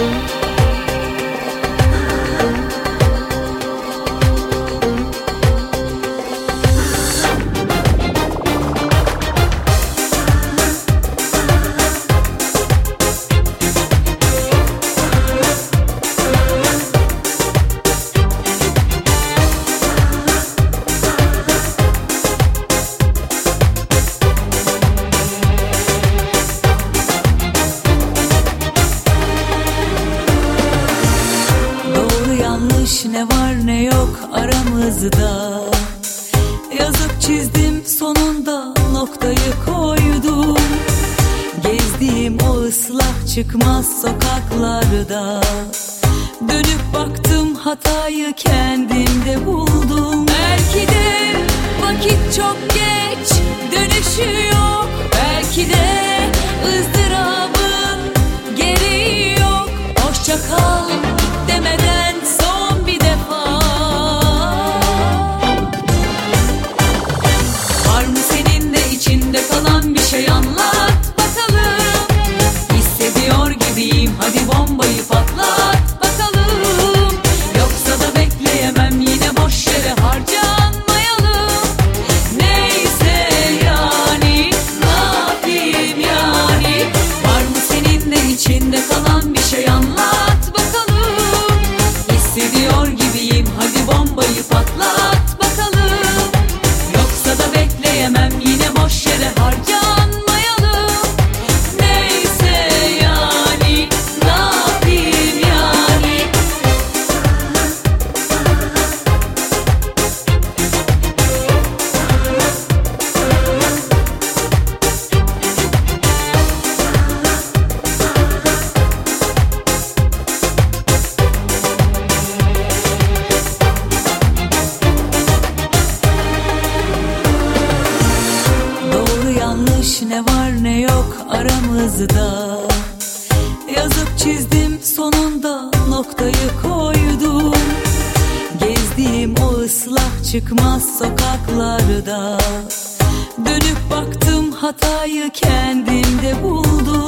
Ne var ne yok aramızda, yazıp çizdim sonunda noktayı koydum. Gezdiğim o ıslak çıkmaz sokaklarda, dönüp baktım hatayı kendimde buldum. Belki de vakit çok geç, dönüşü yok. Belki de ızdırabın gereği yok. Hoşça kal demeden son bir defa. Var mı senin de içinde kalan bir şey, anlat bakalım. Hissediyor gibiyim, hadi bombayı patlat bakalım. Yoksa da bekleyemem, yine boş yere harcanmayalım. Neyse yani, ne yapayım yani. Var mı senin de içinde kalan bir şey, anlat bakalım. Hissediyor gibiyim, hadi bombayı patlat bakalım. Yoksa da bekleyemem, yine boş yere harcanmayalım. Neyse yani, ne yapayım yani. Doğru yanlış ne var ne yok aramızda, yazıp çizdim sonunda noktayı koydum. Gezdiğim o ıslak çıkmaz sokaklarda, dönüp baktım hatayı kendimde buldum.